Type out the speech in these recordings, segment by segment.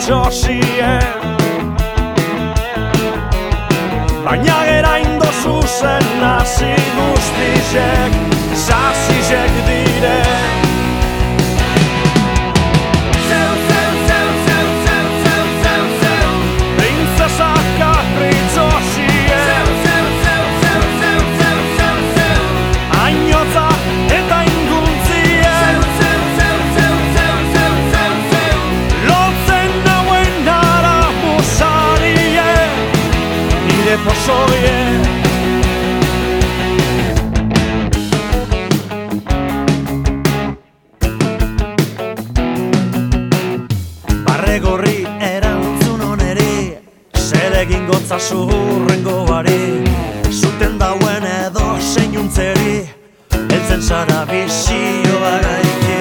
itxosien. Baina gerain zuzen nazi guztizek, zazizek dire. Zeu, zeu, zeu, zeu, zeu, zeu, zeu, zeu, printzesa kapritzosie. Zeu, zeu, zeu, zeu, zeu, zeu, zeu, zeu, ainotza eta inguntzie. Zeu, zeu, zeu, zeu, zeu, zeu, zeu, zeu, lotzen nauen nara musarie, nire posoie. Barregorri erantzun oneri, zer egingo zazu hurrengoari, zuten dauen edo seinuntzeri, heltzen zara bizioa gaiki.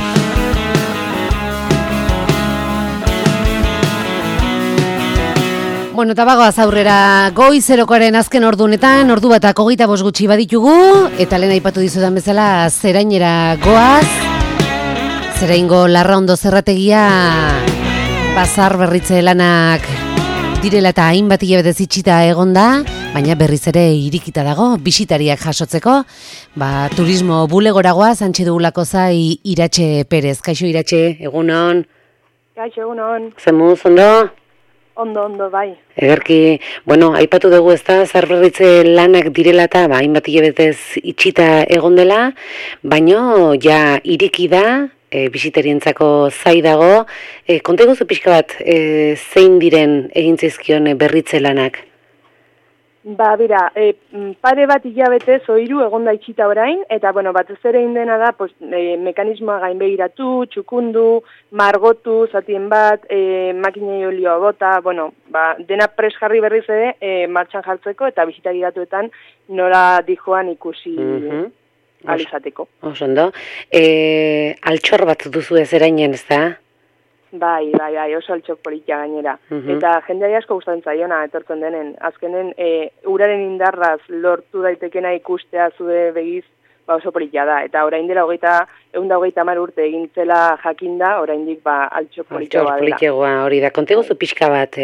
Bueno, eta bagoaz aurrera goizerokoaren azken ordunetan, ordu batak 25 gutxi baditugu, eta lehen aipatu dizudan bezala Zerainera goaz. Zeraingo Larraondo zerrategia bazar berritze lanak direla eta hainbat hilabetez itxita egonda, baina berriz ere irikita dago, bisitariak jasotzeko. Turismo bulegoragoa, Santxe dugulako zai Iratxe Perez. Kaixo Iratxe, egunon? Kaixo, egunon. Zemuz, ondo? Ondo, bai. Ederki, aipatu dugu ezta, zarberritze lanak direla eta hainbat hilabetez itxita egon dela, baino ja ireki da, bisitarientzako zai dago. Konta eguzu pixka bat, zein diren egin zaizkion berritze lanak? Bira, pare bat hilabetez ohiru egonda itxita orain, eta batez ere indena da mekanismoa gainbegiratu, txukundu, margotu, zatien bat, makinei olioa bota, dena pres jarri berriz ere martxan jartzeko eta bisitariatuetan nora dijoan ikusi alizateko. Osondo. Altxor bat duzu ez erainen, ez da? Bai, oso altxok politia gainera. Eta jendeari asko gustatzen zaiona etortzen denen. Azkenen, uraren indarraz lortu daitekena ikustea zude begiz, oso politia da. Eta orain dela 130 urte egintzela jakinda, oraindik altxok politia badela. Altxok politia hori da. Konteguzu pixka bat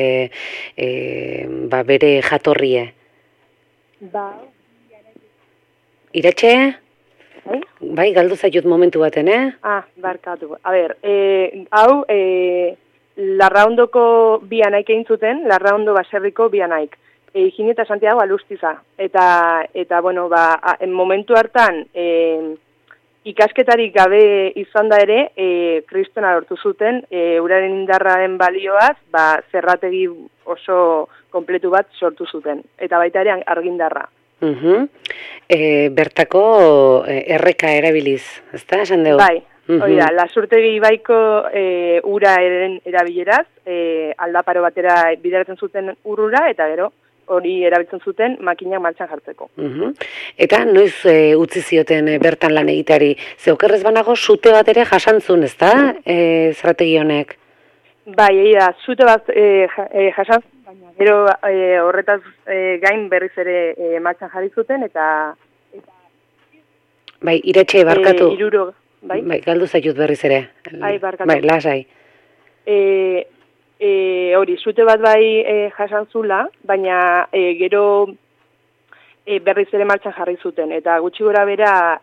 bere jatorrie? Iratxe? Bai, galdu zaiut momentu baten, Barkatu. A ber, hau, Larraondoko bianaik egin zuten, Larraondo baserriko bianaik. Higini eta Santiago Alustiza. Eta momentu hartan, ikasketarik gabe izan da ere, kristona lortu zuten, uraren indarraren balioaz, zerrategi oso kompletu bat sortu zuten. Eta baita ere argindarra. Bertako erreka erabiliz, ezta, esan dugu? Bai, hori da, Lasurtegi ibaiko ura erabileraz, aldaparo batera bideratzen zuten urrura, eta gero hori erabiltzen zuten makinak martxan jartzeko. Eta noiz utzi zioten bertan lan egitari, ze okerrez banago sute bat ere jasantzun, ezta, zerrategi honek? Bai, zute bat jasantzun, baina gero horretaz gain berriz ere martxan jarri zuten, eta bai, Iratxe, barkatu. Bai, galdu zaitut berriz ere. Barkatu. Bai, lasai. Hori, zute bat jasantzula, baina gero berriz ere martxan jarri zuten, eta gutxi gora bera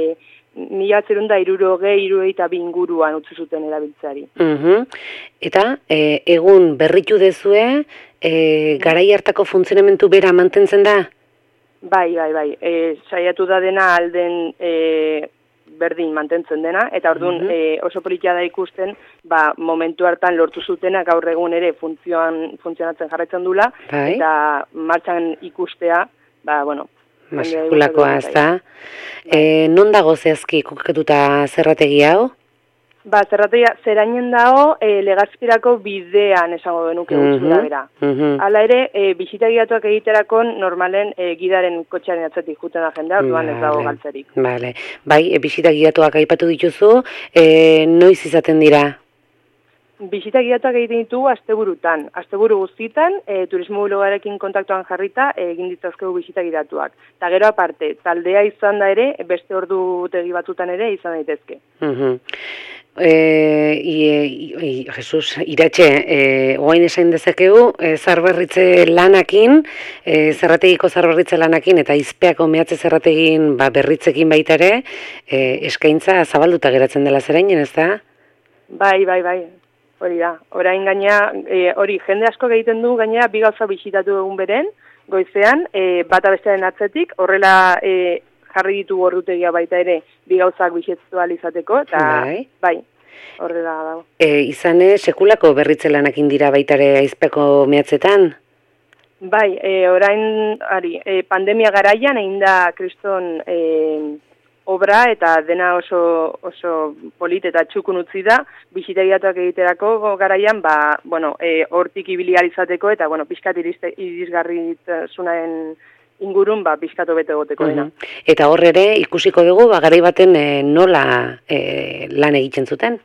1962 inguruan utzi zuten erabiltzeari. Eta egun berritu dezue, garai hartako funtzionamentu bera mantentzen da? Bai. Saiatu da dena alden berdin mantentzen dena, eta orduan oso politia da ikusten, momentu hartan lortu zutena gaur egun ere funtzionatzen jarraitzen dula, eta martxan ikustea, Maskulakoa, ez da? Non dago zehazki koketuta zerrategi hau? Zerrategia Zerainen dago Legazpirako bidean esango genuke gutxura bera. Hala ere, bisitagiatuak egiterakon normalen gidaren kotxearen atzetik juten da jendea, orduan ez dago galtzerik. Bai, bisitagiatuak aipatu dituzu, noiz izaten dira? Bisita gidatuak egiten ditugu asteburutan. Asteburu guztietan, turismo bulegoarekin kontaktuan jarrita egin ditzazkegu bisita gidatuak. Eta gero aparte, taldea izan da ere, beste ordutegi batzutan ere izan daitezke. Jesus, Iratxe, oain esain dezakegu, zarberritze lanakin, zerrategiko zarberritze lanakin, eta izpeako mehatze zerrategin berritzekin baita ere, eskaintza zabalduta geratzen dela Zerainen, ez da? Bai. Hori da, orain gaina, hori jende asko egiten du gaina bi gauza bisitatu egun beren, goizean, bata bestearen atzetik, horrela jarri ditugu ordutegia baita ere bi gauzak bisitatu izateko, eta bai, horrela dago. Izan sekulako berritze lanakin dira baita ere aizpeko mehatzetan? Bai, orain, pandemia garaian egin da kriston obra eta dena oso polit eta txukun utzi da, bisita gidatuak egiterako garaian, hortik ibili ahal izateko eta, pixkat irisgarritasunaen ingurun, pixkatu bete goteko dena. Eta hor ere, ikusiko dugu, garai baten nola lan egiten zuten?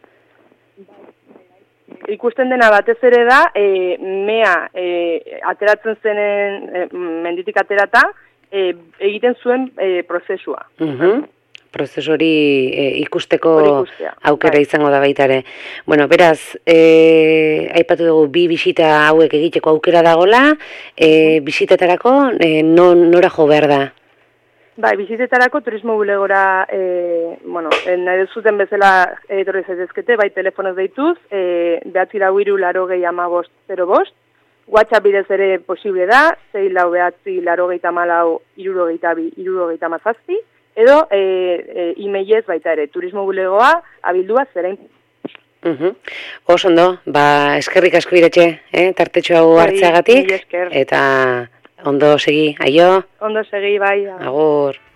Ikusten dena batez ere da, mea ateratzen zenen, menditik aterata, egiten zuen prozesua. Prozesu hori ikusteko aukera izango da baita ere. Bueno, beraz, aipatu dugu bi bisita hauek egiteko aukera dagola, bisitetarako nora jo behar da? Bai, bisitetarako turismo bulegora, nahi duzuten bezala etorri zaitezkete, bai telefonoz deituz, 944 WhatsApp bidez ere posible da, 649845422 edo emailez baita ere, turismobulegoa@zerain. Oso ondo, eskerrik asko Iratxe, tartetxo hau hartzeagatik, eta ondo segi, aio? Ondo segi, bai. Agur.